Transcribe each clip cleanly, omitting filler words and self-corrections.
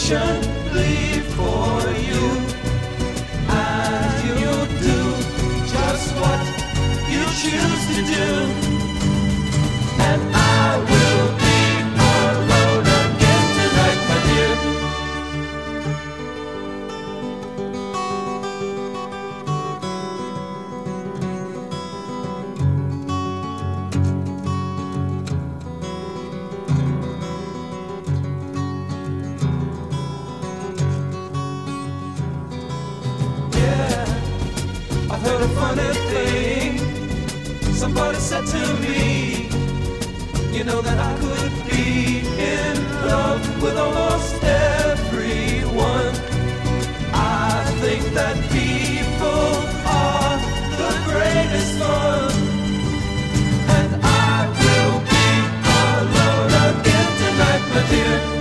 patiently for you, and you'll do just what you choose to do, and I will be alone again tonight, my dear. I heard a funny thing. Somebody said to me, you know that I could be in love with almost everyone. I think that people are the greatest fun, and I will be alone again tonight, my dear.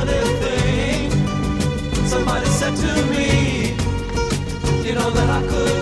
Somebody said to me, you know that I could